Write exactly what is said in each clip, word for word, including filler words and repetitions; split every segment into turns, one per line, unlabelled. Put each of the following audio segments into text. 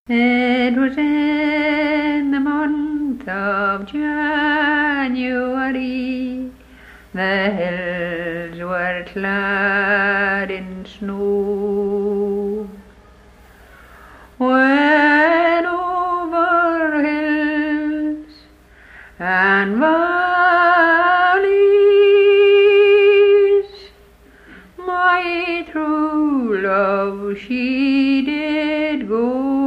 It was in the month of January, the hills were clad in snow, when over hills and valleys my true love she did go.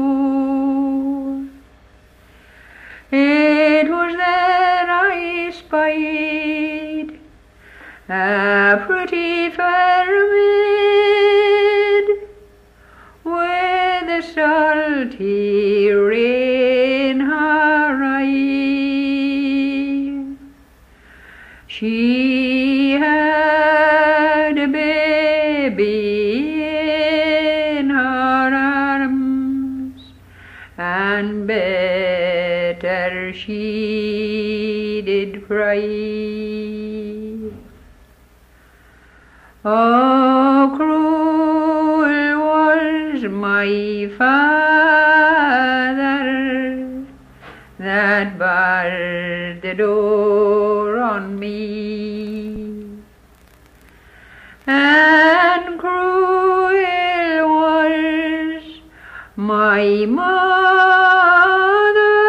It was there I spied a pretty fair maid, with a salty ray in her eye. She had a baby in her arms, and better she did cry. Oh, cruel was my father that barred the door on me, and cruel was my mother,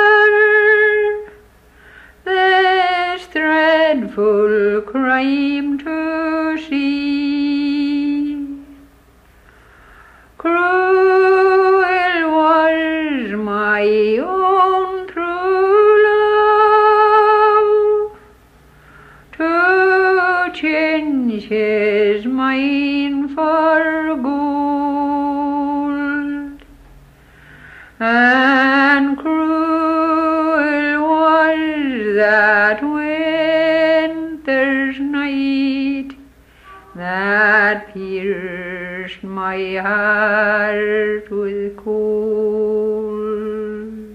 this dreadful crime to see. Cruel was my own true love to change his mind for gold, and cruel was that winter's night that pierced my heart with cold.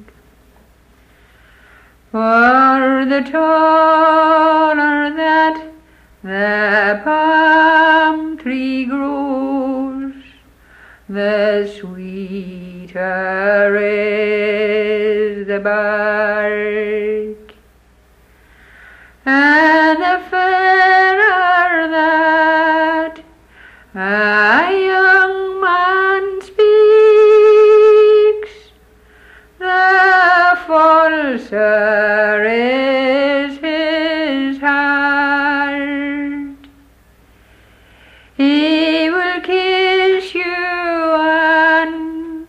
For the taller that the palm tree grows, the sweeter is the bark, and the fairer that a young man speaks, the falser is his heart. He will kiss you and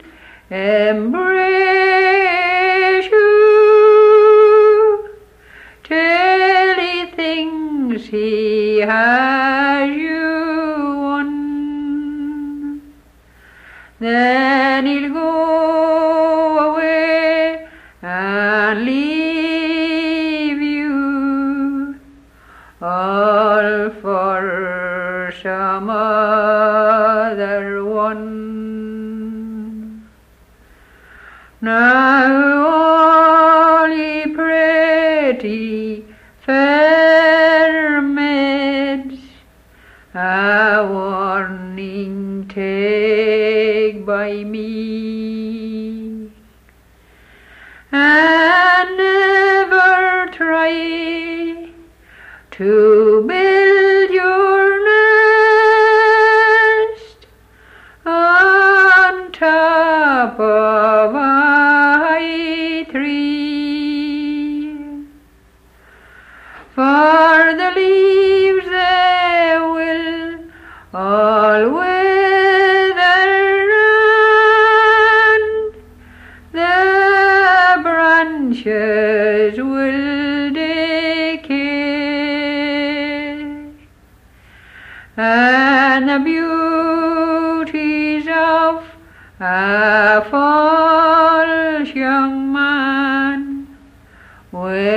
embrace you till he thinks he has you won. Then he'll go away and leave you, all for some other one. Now all ye pretty fair maids, a warning take by me, and never try to build your nest on top of a high tree, for the leaves they will all wither, and the branches will decay, and the beauties of a false young man will